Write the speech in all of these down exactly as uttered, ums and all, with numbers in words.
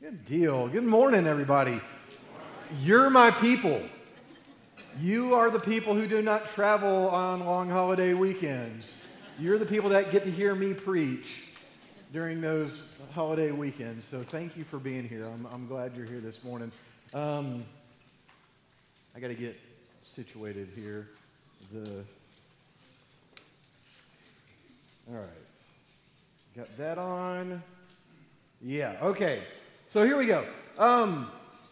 Good deal. Good morning, everybody. You're my people. You are the people who do not travel on long holiday weekends. You're the people that get to hear me preach during those holiday weekends. So thank you for being here. I'm, I'm glad you're here this morning. Um, I got to get situated here. The all right. Got that on. Yeah, okay. So here we go. Um,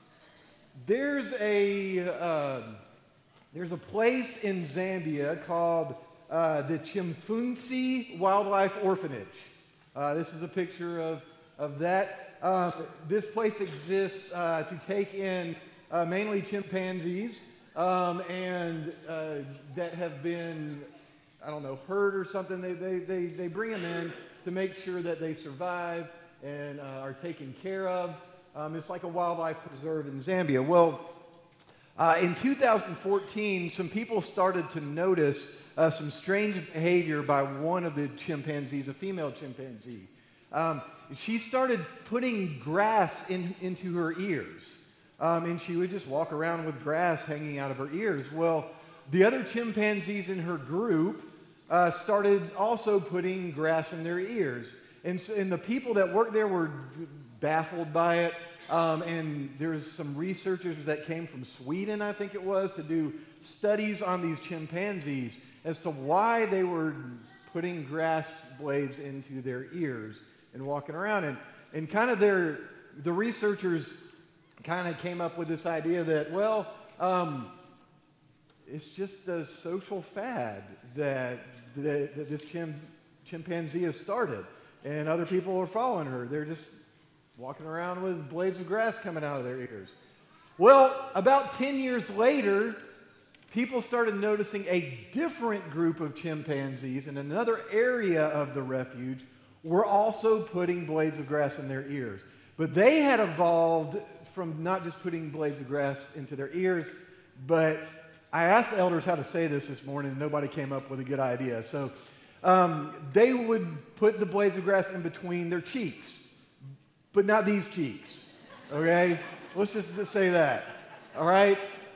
there's a uh, there's a place in Zambia called uh, the Chimfunzi Wildlife Orphanage. Uh, this is a picture of of that. Uh, this place exists uh, to take in uh, mainly chimpanzees um, and uh, that have been, I don't know, hurt or something. They they they they bring them in to make sure that they survive and uh, are taken care of. Um, it's like a wildlife preserve in Zambia. Well, uh, in two thousand fourteen, some people started to notice uh, some strange behavior by one of the chimpanzees, a female chimpanzee. Um, she started putting grass in, into her ears, um, and she would just walk around with grass hanging out of her ears. Well, the other chimpanzees in her group uh, started also putting grass in their ears. And, so, and the people that worked there were baffled by it. Um, and there's some researchers that came from Sweden, I think it was, to do studies on these chimpanzees as to why they were putting grass blades into their ears and walking around. And, and kind of their, the researchers kind of came up with this idea that, well, um, it's just a social fad that, that, that this chim, chimpanzee has started. And other people are following her. They're just walking around with blades of grass coming out of their ears. Well, about ten years later, people started noticing a different group of chimpanzees in another area of the refuge were also putting blades of grass in their ears. But they had evolved from not just putting blades of grass into their ears, but I asked the elders how to say this this morning, and nobody came up with a good idea. So Um, they would put the blades of grass in between their cheeks, but not these cheeks, okay? Let's just, just say that, all right?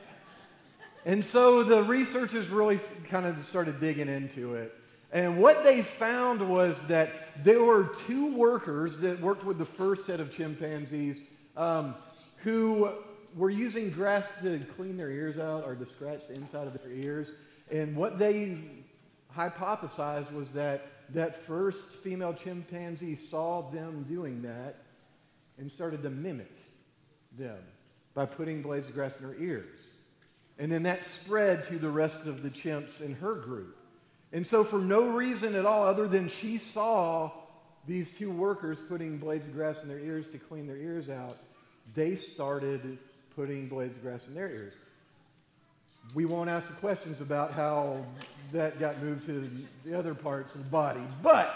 And so the researchers really kind of started digging into it. And what they found was that there were two workers that worked with the first set of chimpanzees um, who were using grass to clean their ears out or to scratch the inside of their ears. And what they hypothesized was that that first female chimpanzee saw them doing that and started to mimic them by putting blades of grass in her ears. And then that spread to the rest of the chimps in her group. And so for no reason at all other than she saw these two workers putting blades of grass in their ears to clean their ears out, they started putting blades of grass in their ears. We won't ask the questions about how that got moved to the other parts of the body. But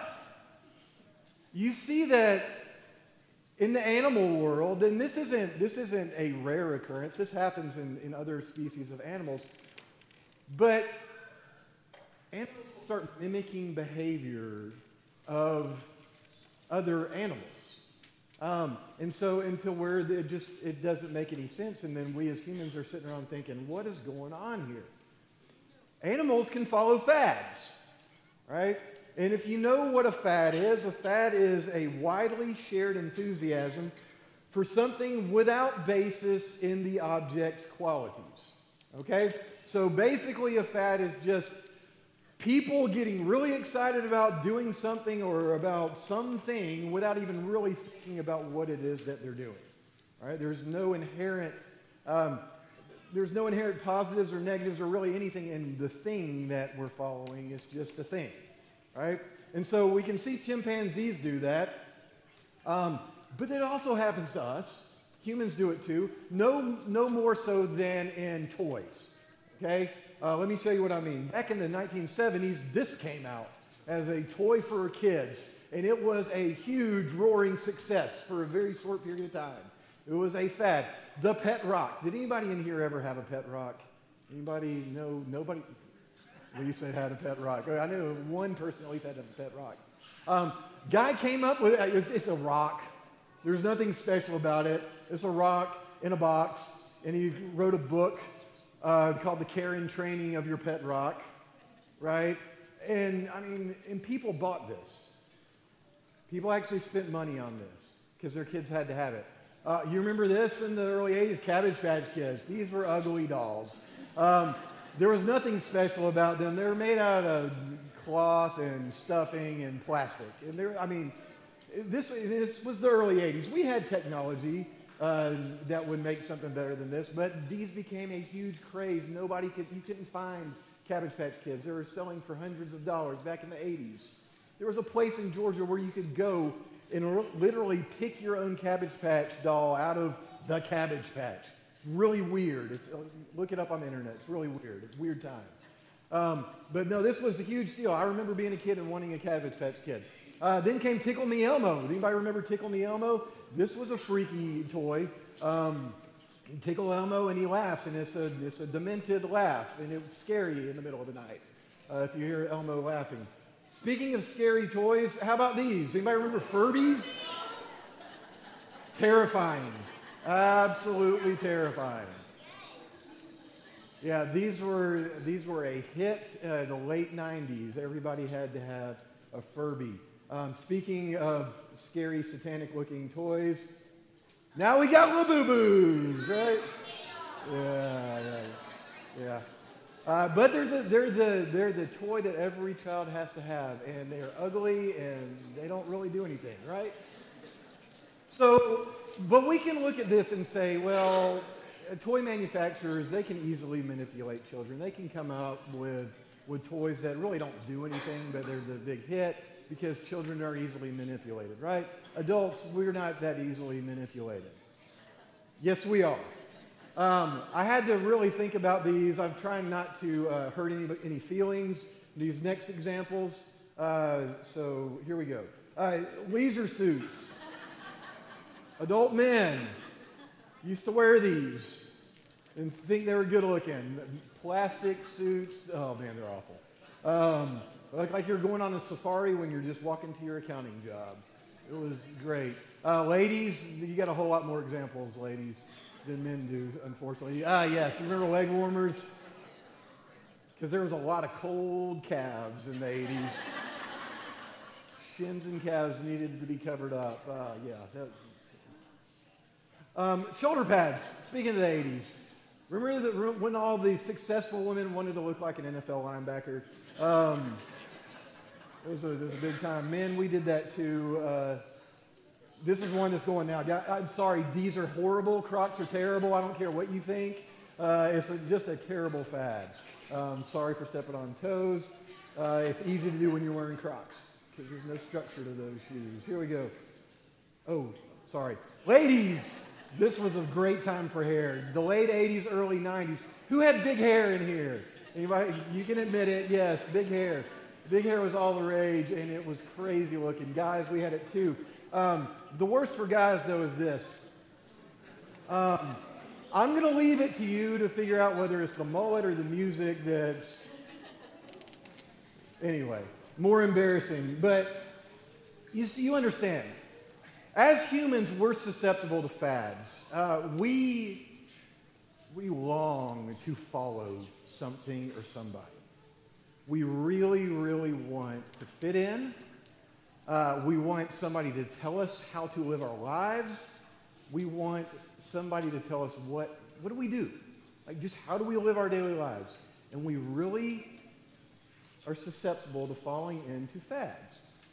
you see that in the animal world, and this isn't, this isn't a rare occurrence. This happens in, in other species of animals. But animals will start mimicking behavior of other animals. Um, and so until where it just it doesn't make any sense, and then we as humans are sitting around thinking, what is going on here? Animals can follow fads, right? And if you know what a fad is, a fad is a widely shared enthusiasm for something without basis in the object's qualities, okay? So basically a fad is just people getting really excited about doing something or about something without even really thinking about what it is that they're doing. All right? There's no inherent, um, there's no inherent positives or negatives or really anything in the thing that we're following. It's just a thing. Right? And so we can see chimpanzees do that, um, but it also happens to us. Humans do it too. No, no more so than in toys. Okay? Uh, let me show you what I mean. Back in the nineteen seventies, this came out as a toy for kids, and it was a huge, roaring success for a very short period of time. It was a fad. The pet rock. Did anybody in here ever have a pet rock? Anybody know? Nobody? Lisa had a pet rock. I knew one person at least had a pet rock. Um, guy came up with, it's, it's a rock. There's nothing special about it. It's a rock in a box, and he wrote a book uh, called The Care and Training of Your Pet Rock, right? And, I mean, and people bought this. People actually spent money on this because their kids had to have it. Uh, you remember this in the early eighties? Cabbage Patch Kids. These were ugly dolls. Um, there was nothing special about them. They were made out of cloth and stuffing and plastic. And they were, I mean, this, this was the early eighties. We had technology uh, that would make something better than this, but these became a huge craze. Nobody could, you couldn't find Cabbage Patch Kids. They were selling for hundreds of dollars back in the eighties. There was a place in Georgia where you could go and literally pick your own Cabbage Patch doll out of the Cabbage Patch. It's really weird. It's, look it up on the internet. It's really weird. It's a weird time. Um, but no, this was a huge deal. I remember being a kid and wanting a Cabbage Patch Kid. Uh, then came Tickle Me Elmo. Anybody remember Tickle Me Elmo? This was a freaky toy. Um, Tickle Elmo and he laughs, and it's a, it's a demented laugh, and it's scary in the middle of the night uh, if you hear Elmo laughing. Speaking of scary toys, how about these? Anybody remember Furbies? Terrifying. Absolutely terrifying. Yeah, these were these were a hit uh, in the late nineties. Everybody had to have a Furby. Um, speaking of scary, satanic-looking toys, now we got Labubu's, right? Yeah, yeah, yeah. Uh, but they're the, they're, the, they're the toy that every child has to have, and they're ugly, and they don't really do anything, right? So, but we can look at this and say, well, uh, toy manufacturers, they can easily manipulate children. They can come out with, with toys that really don't do anything, but there's a big hit because children are easily manipulated, right? Adults, we're not that easily manipulated. Yes, we are. Um, I had to really think about these. I'm trying not to uh, hurt any, any feelings. These next examples. Uh, so here we go. Uh, leisure suits. Adult men used to wear these and think they were good looking. Plastic suits. Oh man, they're awful. Um, look like you're going on a safari when you're just walking to your accounting job. It was great. Uh, ladies, you got a whole lot more examples, ladies, than men do, unfortunately. Ah, yes, you remember leg warmers? Because there was a lot of cold calves in the eighties. Shins and calves needed to be covered up. Uh, yeah. That, um, shoulder pads, speaking of the eighties. Remember that when all the successful women wanted to look like an N F L linebacker? Um, it, was a, it was a big time. Men, we did that too. Uh, This is one that's going now. I'm sorry, these are horrible. Crocs are terrible. I don't care what you think. Uh, it's a, just a terrible fad. Um, sorry for stepping on toes. Uh, it's easy to do when you're wearing Crocs because there's no structure to those shoes. Here we go. Oh, sorry. Ladies, this was a great time for hair. The late eighties, early nineties. Who had big hair in here? Anybody? You can admit it. Yes, big hair. Big hair was all the rage, and it was crazy looking. Guys, we had it too. Um, the worst for guys, though, is this. Um, I'm going to leave it to you to figure out whether it's the mullet or the music that's, anyway, more embarrassing. But you see, you understand. As humans, we're susceptible to fads. Uh, we, we long to follow something or somebody. We really, really want to fit in. Uh, we want somebody to tell us how to live our lives. We want somebody to tell us what, what do we do? Like just how do we live our daily lives? And we really are susceptible to falling into fads.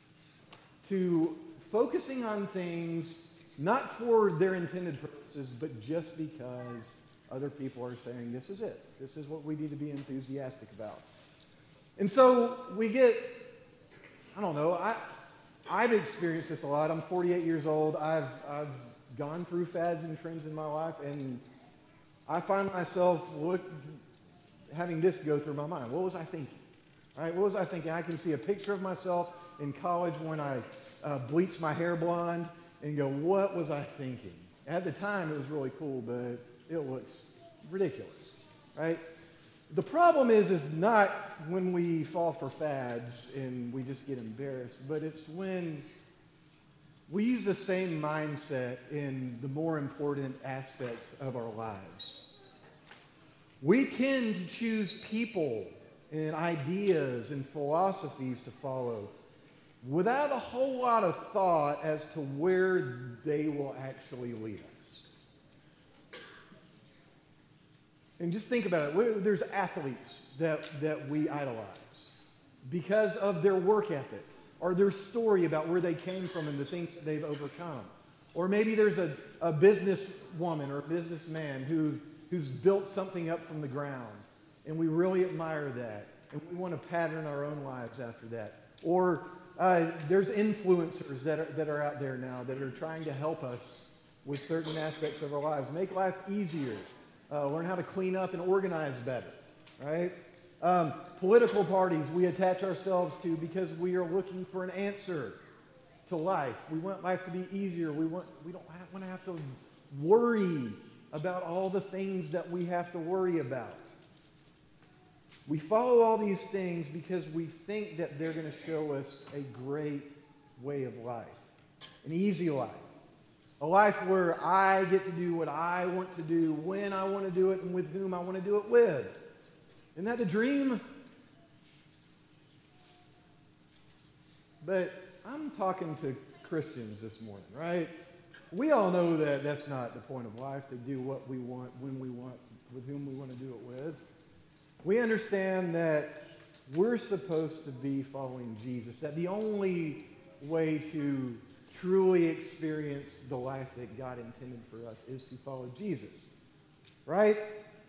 To focusing on things not for their intended purposes, but just because other people are saying, this is it. This is what we need to be enthusiastic about. And so we get, I don't know, I... I've experienced this a lot. I'm forty-eight years old. I've, I've gone through fads and trends in my life, and I find myself look, having this go through my mind. What was I thinking? All right, what was I thinking? I can see a picture of myself in college when I uh, bleached my hair blonde and go, what was I thinking? At the time, it was really cool, but it looks ridiculous, right? The problem is, is not when we fall for fads and we just get embarrassed, but it's when we use the same mindset in the more important aspects of our lives. We tend to choose people and ideas and philosophies to follow without a whole lot of thought as to where they will actually lead us. And just think about it. There's athletes that, that we idolize because of their work ethic or their story about where they came from and the things that they've overcome. Or maybe there's a, a businesswoman or a businessman who, who's built something up from the ground, and we really admire that, and we want to pattern our own lives after that. Or uh, there's influencers that are, that are out there now that are trying to help us with certain aspects of our lives, make life easier, uh, learn how to clean up and organize better, right? Um, political parties we attach ourselves to because we are looking for an answer to life. We want life to be easier. We want we don't have, want to have to worry about all the things that we have to worry about. We follow all these things because we think that they're going to show us a great way of life, an easy life, a life where I get to do what I want to do, when I want to do it, and with whom I want to do it with. Isn't that the dream? But I'm talking to Christians this morning, right? We all know that that's not the point of life, to do what we want, when we want, with whom we want to do it with. We understand that we're supposed to be following Jesus, that the only way to truly experience the life that God intended for us is to follow Jesus, right?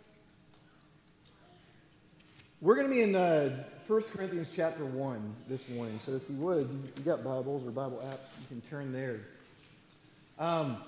We're going to be in uh, First Corinthians chapter one this morning, so if you would, if you got Bibles or Bible apps, you can turn there. Um,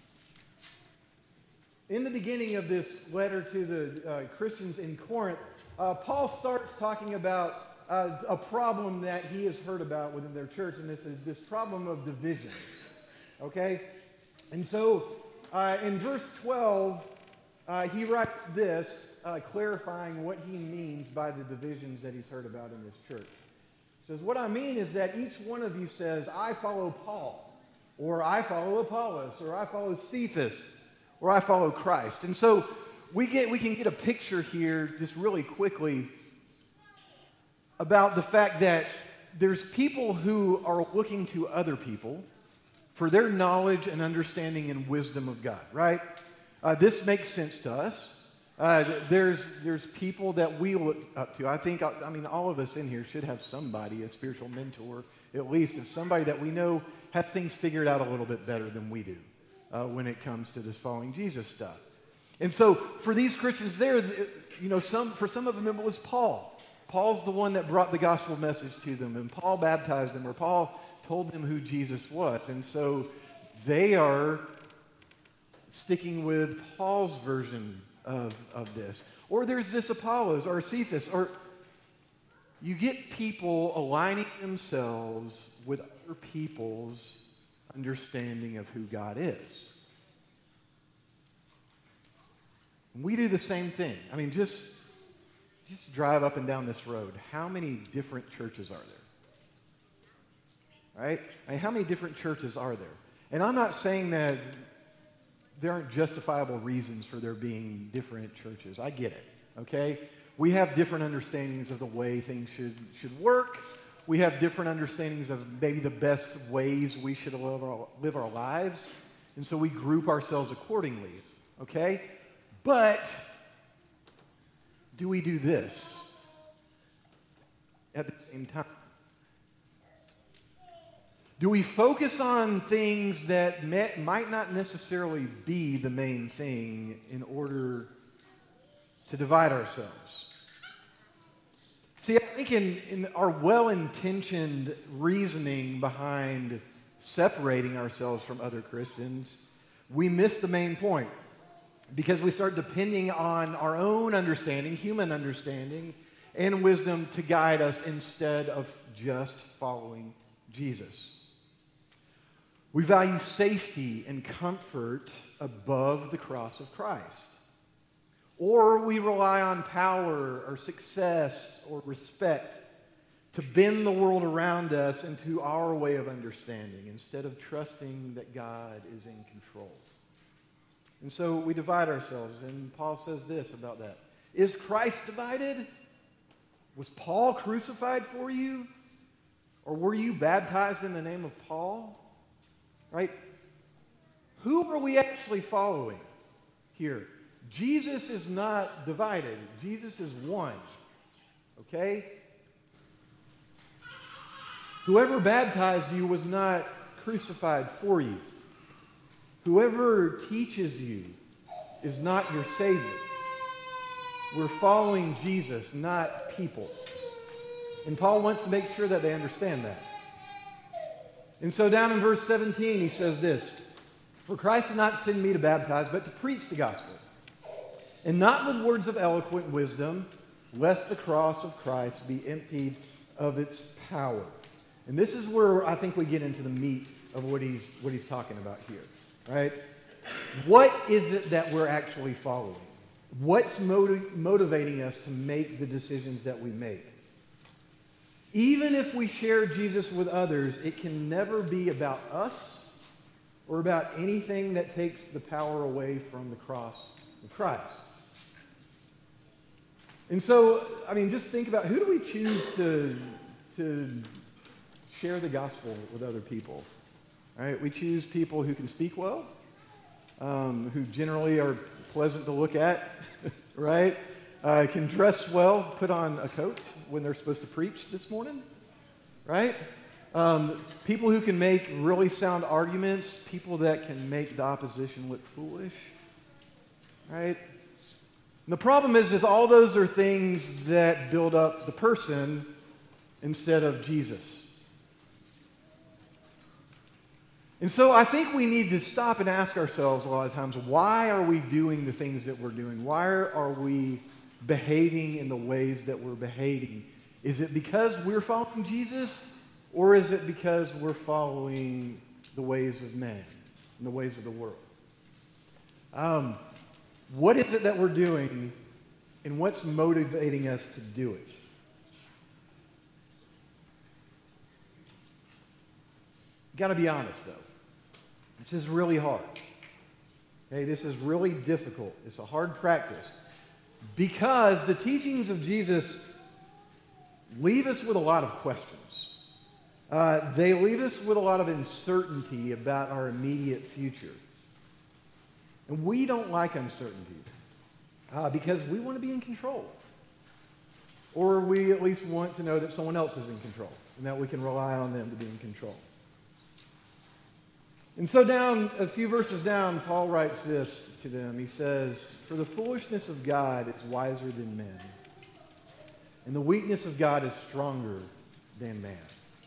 in the beginning of this letter to the uh, Christians in Corinth, uh, Paul starts talking about uh, a problem that he has heard about within their church, and this is this problem of divisions, okay? And so uh, in verse twelve, uh, he writes this, Uh, clarifying what he means by the divisions that he's heard about in this church. He says, what I mean is that each one of you says, I follow Paul, or I follow Apollos, or I follow Cephas, or I follow Christ. And so we get we can get a picture here just really quickly about the fact that there's people who are looking to other people for their knowledge and understanding and wisdom of God, right? Uh, this makes sense to us. Uh, there's there's people that we look up to. I think, I mean, all of us in here should have somebody, a spiritual mentor, at least, and somebody that we know has things figured out a little bit better than we do uh, when it comes to this following Jesus stuff. And so for these Christians there, you know, some for some of them it was Paul. Paul's the one that brought the gospel message to them, and Paul baptized them, or Paul told them who Jesus was. And so they are sticking with Paul's version Of, of this. Or there's this Apollos or Cephas, or you get people aligning themselves with other people's understanding of who God is. And we do the same thing. I mean, just, just drive up and down this road. How many different churches are there? Right? I mean, how many different churches are there? And I'm not saying that there aren't justifiable reasons for there being different churches. I get it, okay? We have different understandings of the way things should, should work. We have different understandings of maybe the best ways we should live our, live our lives. And so we group ourselves accordingly, okay? But do we do this at the same time? Do we focus on things that may, might not necessarily be the main thing in order to divide ourselves? See, I think in, in our well-intentioned reasoning behind separating ourselves from other Christians, we miss the main point because we start depending on our own understanding, human understanding, and wisdom to guide us instead of just following Jesus. We value safety and comfort above the cross of Christ. Or we rely on power or success or respect to bend the world around us into our way of understanding instead of trusting that God is in control. And so we divide ourselves, and Paul says this about that. Is Christ divided? Was Paul crucified for you? Or were you baptized in the name of Paul? Right? Who are we actually following here? Jesus is not divided. Jesus is one. Okay? Whoever baptized you was not crucified for you. Whoever teaches you is not your Savior. We're following Jesus, not people. And Paul wants to make sure that they understand that. And so down in verse seventeen, he says this, "For Christ did not send me to baptize, but to preach the gospel, and not with words of eloquent wisdom, lest the cross of Christ be emptied of its power." And this is where I think we get into the meat of what he's, what he's talking about here, right? What is it that we're actually following? What's motiv- motivating us to make the decisions that we make? Even if we share Jesus with others, it can never be about us or about anything that takes the power away from the cross of Christ. And so, I mean, just think about, who do we choose to, to share the gospel with other people? All right, we choose people who can speak well, um, who generally are pleasant to look at, right? Uh, can dress well, put on a coat when they're supposed to preach this morning, right? Um, people who can make really sound arguments, people that can make the opposition look foolish, right? And the problem is, is all those are things that build up the person instead of Jesus. And so I think we need to stop and ask ourselves a lot of times, why are we doing the things that we're doing? Why are we behaving in the ways that we're behaving? Is it because we're following Jesus, or is it because we're following the ways of men and the ways of the world? Um, what is it that we're doing, and what's motivating us to do it? Got to be honest, though. This is really hard. Okay, this is really difficult. It's a hard practice because the teachings of Jesus leave us with a lot of questions. Uh, they leave us with a lot of uncertainty about our immediate future. And we don't like uncertainty uh, because we want to be in control. Or we at least want to know that someone else is in control and that we can rely on them to be in control. And so down, a few verses down, Paul writes this to them. He says, "For the foolishness of God is wiser than men, and the weakness of God is stronger than man."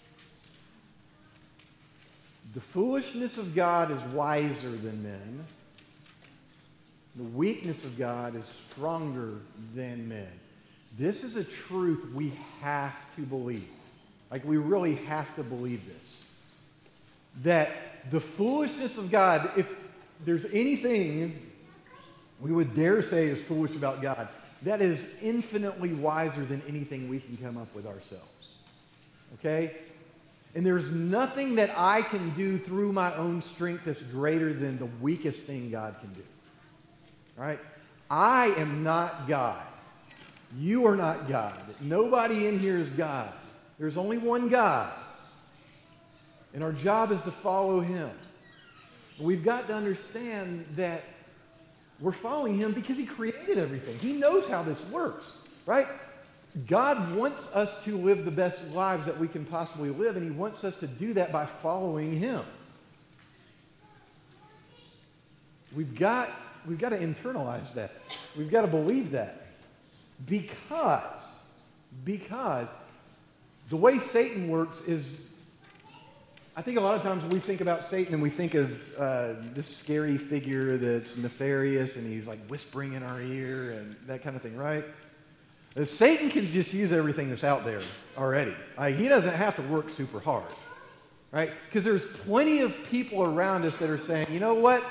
The foolishness of God is wiser than men. The weakness of God is stronger than men. This is a truth we have to believe. Like, we really have to believe this. That the foolishness of God, if there's anything we would dare say is foolish about God, that is infinitely wiser than anything we can come up with ourselves. Okay? And there's nothing that I can do through my own strength that's greater than the weakest thing God can do. All right? I am not God. You are not God. Nobody in here is God. There's only one God. And our job is to follow him. We've got to understand that we're following him because he created everything. He knows how this works, right? God wants us to live the best lives that we can possibly live, and he wants us to do that by following him. We've got, we've got to internalize that. We've got to believe that. Because, because the way Satan works is, I think a lot of times we think about Satan and we think of uh, this scary figure that's nefarious and he's like whispering in our ear and that kind of thing, right? Uh, Satan can just use everything that's out there already. Uh, he doesn't have to work super hard, right? Because there's plenty of people around us that are saying, you know what?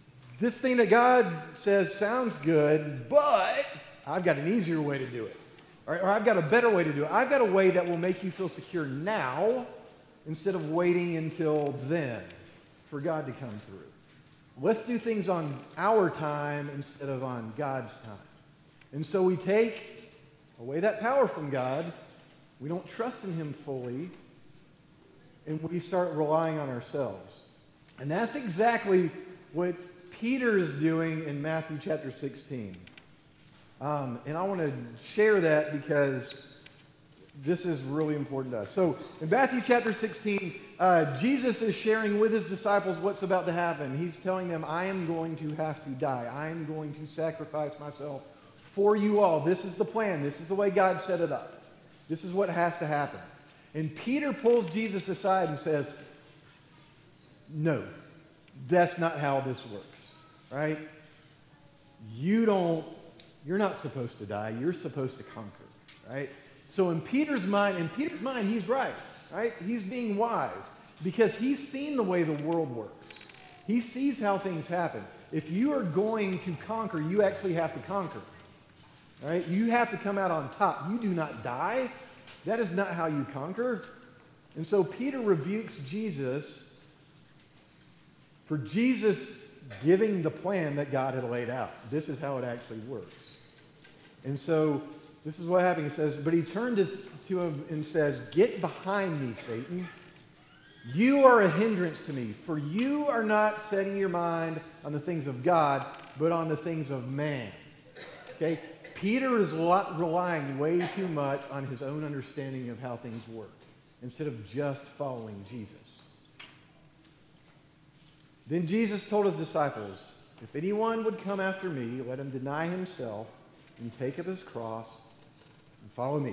This thing that God says sounds good, but I've got an easier way to do it. Or, or I've got a better way to do it. I've got a way that will make you feel secure now instead of waiting until then for God to come through. Let's do things on our time instead of on God's time. And so we take away that power from God. We don't trust in him fully. And we start relying on ourselves. And that's exactly what Peter is doing in Matthew chapter sixteen. Um, and I want to share that because this is really important to us. So in Matthew chapter sixteen, uh, Jesus is sharing with his disciples what's about to happen. He's telling them, I am going to have to die. I am going to sacrifice myself for you all. This is the plan. This is the way God set it up. This is what has to happen. And Peter pulls Jesus aside and says, no, that's not how this works, right? You don't, you're not supposed to die. You're supposed to conquer, right? So in Peter's mind, in Peter's mind, he's right, right? He's being wise because he's seen the way the world works. He sees how things happen. If you are going to conquer, you actually have to conquer, right? You have to come out on top. You do not die. That is not how you conquer. And so Peter rebukes Jesus for Jesus giving the plan that God had laid out. This is how it actually works. And so this is what happened. He says, but he turned to him and says, get behind me, Satan. You are a hindrance to me, for you are not setting your mind on the things of God, but on the things of man. Okay? Peter is relying way too much on his own understanding of how things work instead of just following Jesus. Then Jesus told his disciples, if anyone would come after me, let him deny himself and take up his cross and follow me.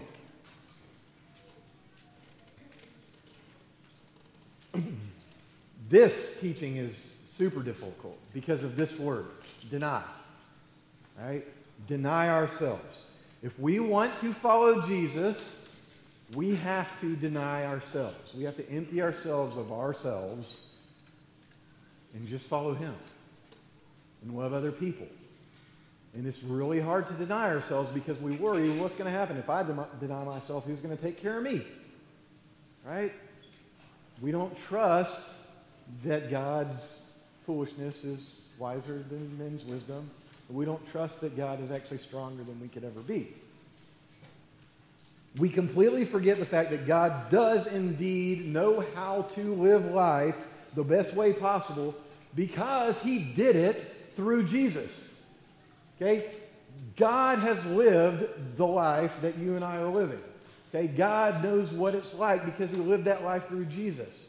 This teaching is super difficult because of this word, deny. Right? Deny ourselves. If we want to follow Jesus, we have to deny ourselves. We have to empty ourselves of ourselves and just follow him and love other people. And it's really hard to deny ourselves because we worry, what's going to happen if I dem- deny myself? Who's going to take care of me? Right? We don't trust that God's foolishness is wiser than men's wisdom. We don't trust that God is actually stronger than we could ever be. We completely forget the fact that God does indeed know how to live life the best way possible because he did it through Jesus. Okay? God has lived the life that you and I are living. Okay? God knows what it's like because he lived that life through Jesus.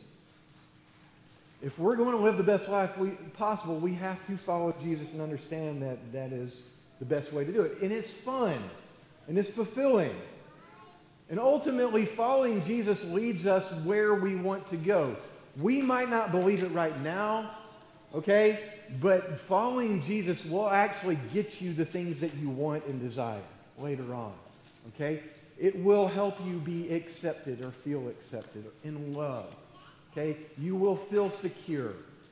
If we're going to live the best life we, possible, we have to follow Jesus and understand that that is the best way to do it. And it's fun. And it's fulfilling. And ultimately, following Jesus leads us where we want to go. We might not believe it right now, okay? But following Jesus will actually get you the things that you want and desire later on, okay? It will help you be accepted or feel accepted or in love. Okay? You will feel secure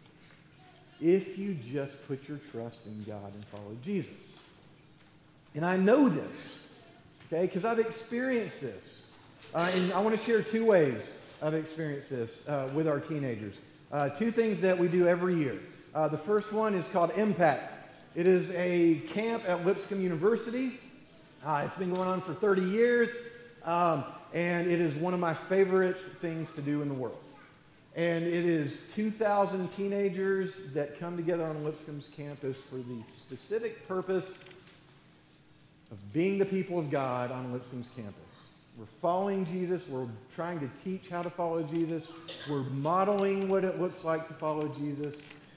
if you just put your trust in God and follow Jesus. And I know this, okay, because I've experienced this. Uh, and I want to share two ways I've experienced this uh, with our teenagers. Uh, two things that we do every year. Uh, the first one is called Impact. It is a camp at Lipscomb University. Uh, it's been going on for thirty years, um, and it is one of my favorite things to do in the world. And it is two thousand teenagers that come together on Lipscomb's campus for the specific purpose of being the people of God on Lipscomb's campus. We're following Jesus. We're trying to teach how to follow Jesus. We're modeling what it looks like to follow Jesus.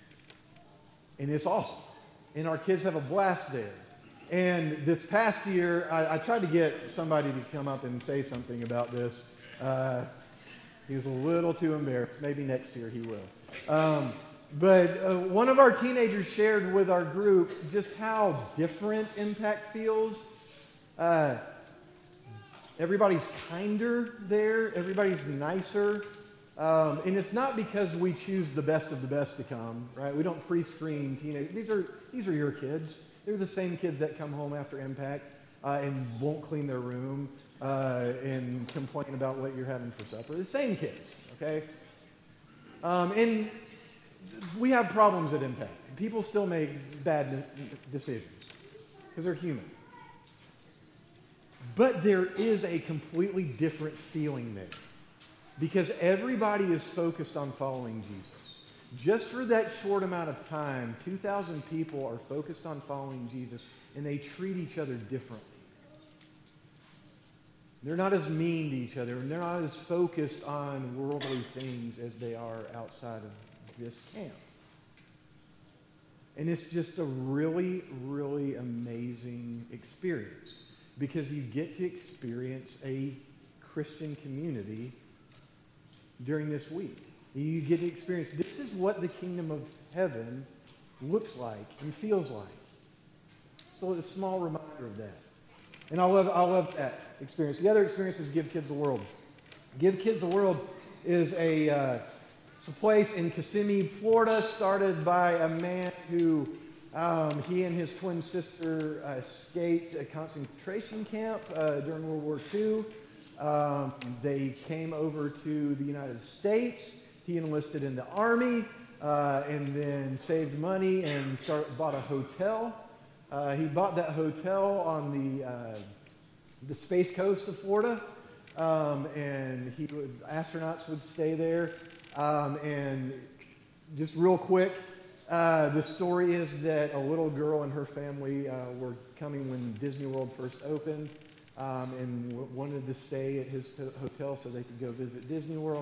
And it's awesome. And our kids have a blast there. And this past year, I, I tried to get somebody to come up and say something about this. Uh, He was a little too embarrassed. Maybe next year he will. Um, but uh, one of our teenagers shared with our group just how different Impact feels. Uh, everybody's kinder there. Everybody's nicer. Um, and it's not because we choose the best of the best to come, right? We don't pre-screen teenagers. These are, these are your kids. They're the same kids that come home after Impact. uh, and won't clean their room uh, and complain about what you're having for supper. The same kids, okay? Um, and we have problems at Impact. People still make bad decisions because they're human. But there is a completely different feeling there because everybody is focused on following Jesus. Just for that short amount of time, two thousand people are focused on following Jesus, and they treat each other differently. They're not as mean to each other, and they're not as focused on worldly things as they are outside of this camp. And it's just a really, really amazing experience because you get to experience a Christian community during this week. You get to experience, this is what the kingdom of heaven looks like and feels like. So it's a small reminder of that. And I love, I love that experience. The other experience is Give Kids the World. Give Kids the World is a, uh, it's a place in Kissimmee, Florida, started by a man who, um, he and his twin sister uh, escaped a concentration camp uh, during World War Two. Um, they came over to the United States. He enlisted in the Army uh, and then saved money and start, bought a hotel. Uh, he bought that hotel on the uh, the Space Coast of Florida, um, and he would, astronauts would stay there. Um, and just real quick, uh, the story is that a little girl and her family uh, were coming when Disney World first opened, um, and w- wanted to stay at his ho- hotel so they could go visit Disney World.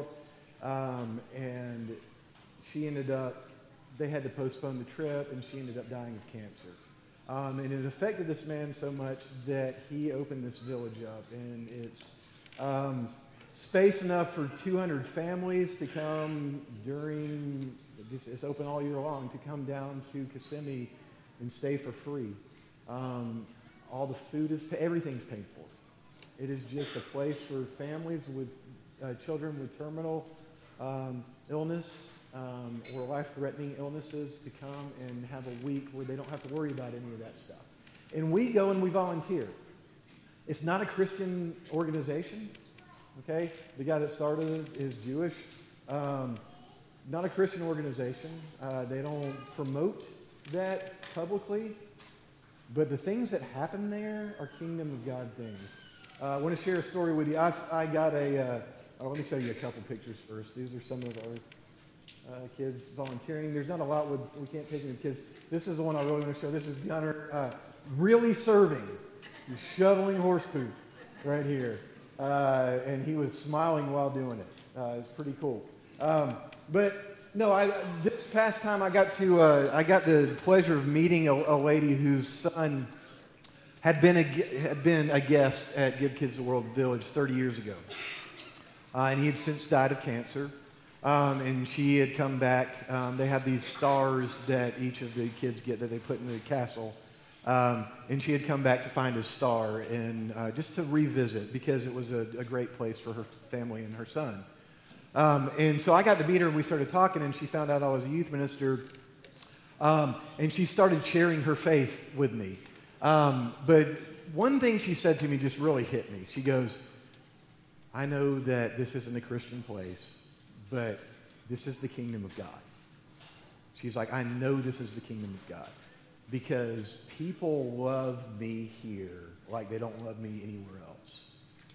Um, and she ended up, they had to postpone the trip, and she ended up dying of cancer. Um, and it affected this man so much that he opened this village up, and it's um, space enough for two hundred families to come during, it's, it's open all year long, to come down to Kissimmee and stay for free. Um, all the food is, everything's paid for. It is just a place for families with uh, children with terminal um, illness um, or life-threatening illnesses to come and have a week where they don't have to worry about any of that stuff. And we go and we volunteer. It's not a Christian organization, okay? The guy that started it is Jewish. Um, not a Christian organization. Uh, they don't promote that publicly. But the things that happen there are kingdom of God things. Uh, I want to share a story with you. I, I got a, uh, oh, let me show you a couple pictures first. These are some of our uh, kids volunteering. There's not a lot with, we can't take any kids. This is the one I really want to show. This is Gunner uh, really serving. He's shoveling horse poop right here. Uh, and he was smiling while doing it. Uh, it's pretty cool. Um, but no, I, this past time I got to, uh, I got the pleasure of meeting a, a lady whose son had been a, had been a guest at Give Kids the World Village thirty years ago. Uh, and he had since died of cancer. Um, and she had come back. Um, they have these stars that each of the kids get that they put in the castle. Um, and she had come back to find his star and uh, just to revisit because it was a, a great place for her family and her son. Um, and so I got to meet her and we started talking, and she found out I was a youth minister. Um, and she started sharing her faith with me. Um, but one thing she said to me just really hit me. She goes, I know that this isn't a Christian place, but this is the kingdom of God. She's like, I know this is the kingdom of God because people love me here like they don't love me anywhere else.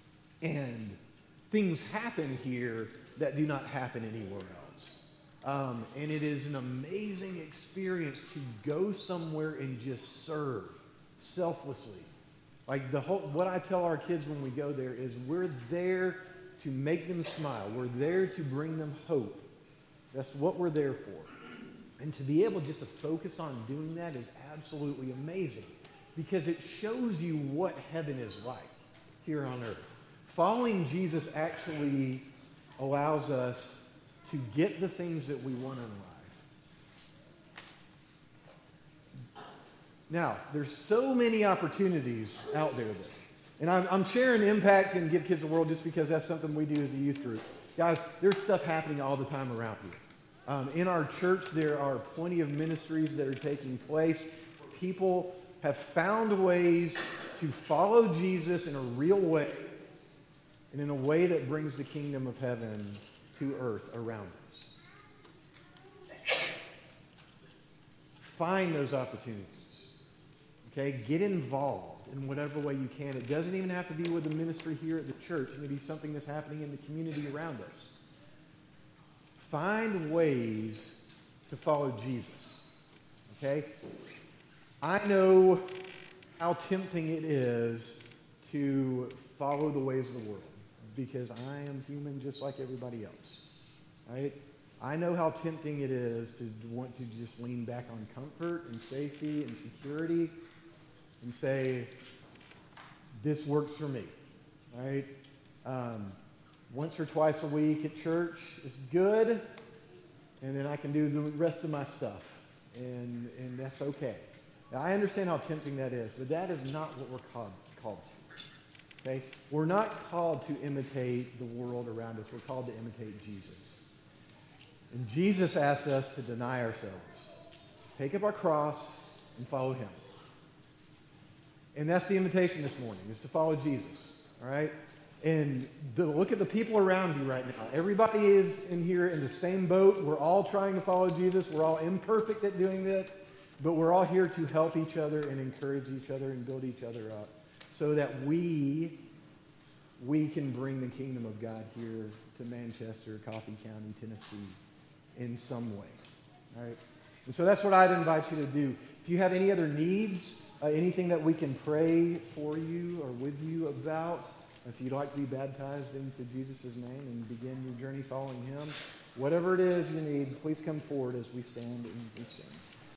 And things happen here that do not happen anywhere else. Um, and it is an amazing experience to go somewhere and just serve selflessly. Like the whole, what I tell our kids when we go there is we're there to make them smile. We're there to bring them hope. That's what we're there for. And to be able just to focus on doing that is absolutely amazing because it shows you what heaven is like here on earth. Following Jesus actually allows us to get the things that we want in life. Now, there's so many opportunities out there, though. And I'm, I'm sharing Impact and Give Kids the World just because that's something we do as a youth group. Guys, there's stuff happening all the time around here. Um, in our church, there are plenty of ministries that are taking place. People have found ways to follow Jesus in a real way and in a way that brings the kingdom of heaven to earth around us. Find those opportunities. Okay? Get involved in whatever way you can. It doesn't even have to be with the ministry here at the church. It may be something that's happening in the community around us. Find ways to follow Jesus. Okay? I know how tempting it is to follow the ways of the world because I am human just like everybody else. Right? I know how tempting it is to want to just lean back on comfort and safety and security and say, this works for me. Right? Um, once or twice a week at church is good, and then I can do the rest of my stuff, and, and that's okay. Now, I understand how tempting that is, but that is not what we're called, called to. Okay? We're not called to imitate the world around us. We're called to imitate Jesus. And Jesus asks us to deny ourselves, take up our cross, and follow him. And that's the invitation this morning, is to follow Jesus. All right? And the, look at the people around you right now. Everybody is in here in the same boat. We're all trying to follow Jesus. We're all imperfect at doing that. But we're all here to help each other and encourage each other and build each other up so that we, we can bring the kingdom of God here to Manchester, Coffee County, Tennessee in some way. All right? And so that's what I'd invite you to do. If you have any other needs, uh, anything that we can pray for you or with you about, if you'd like to be baptized into Jesus' name and begin your journey following him, whatever it is you need, please come forward as we stand and we sing.